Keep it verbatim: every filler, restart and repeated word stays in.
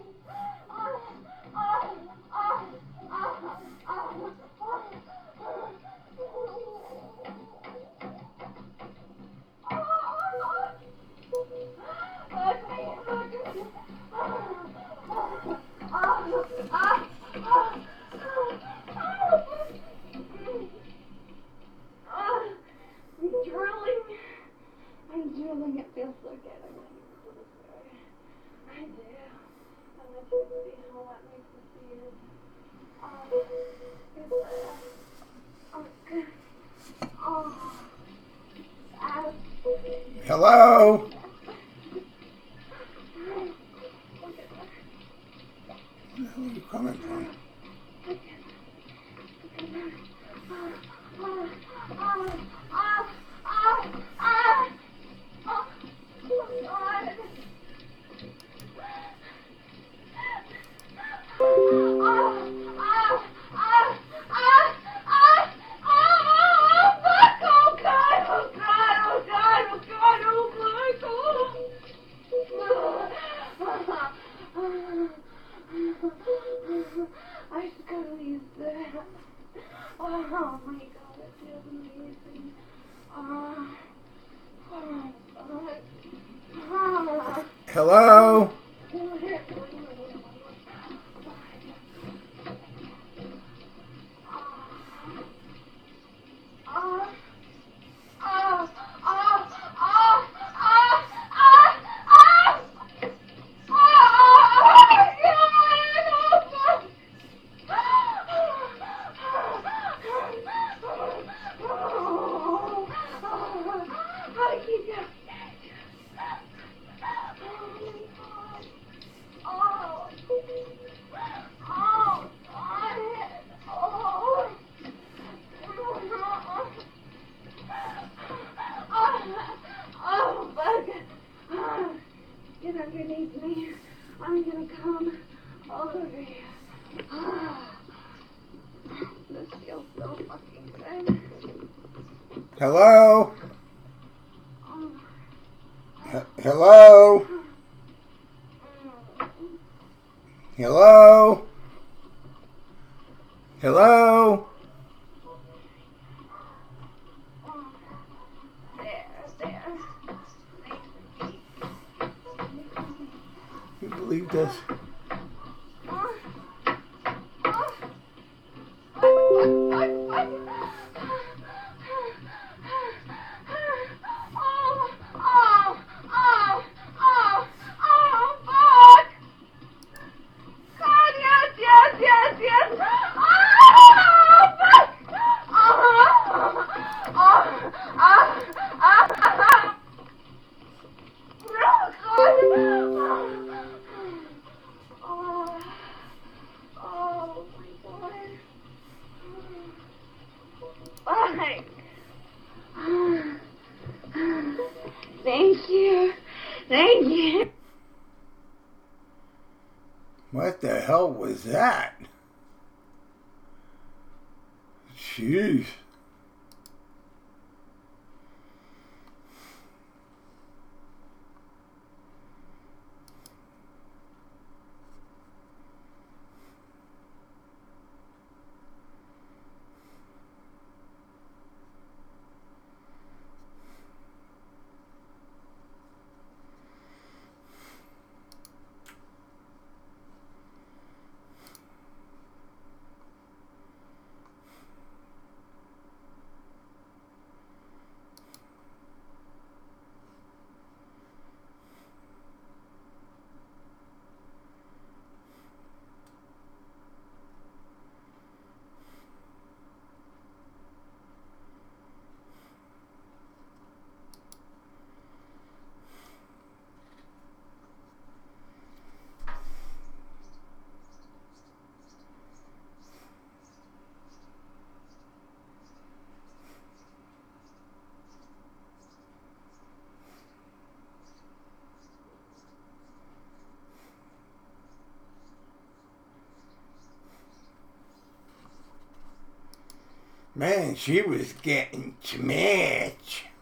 I'm drooling. It feels so good. I'm ready for this guy. I do. I want you to see how that makes me feel. Oh, it's uh, okay. Oh, ah. Hello? Where the hell are you coming from? I just gotta use that. Oh my god, it feels amazing. Oh, oh, oh. Hello? Get underneath me. I'm gonna come over you. This feels so fucking good. Hello? Oh. H- Hello? Hello? Hello? There, there. You believe this? Thank you. Thank you. What the hell was that? Jeez. Man, she was getting too much.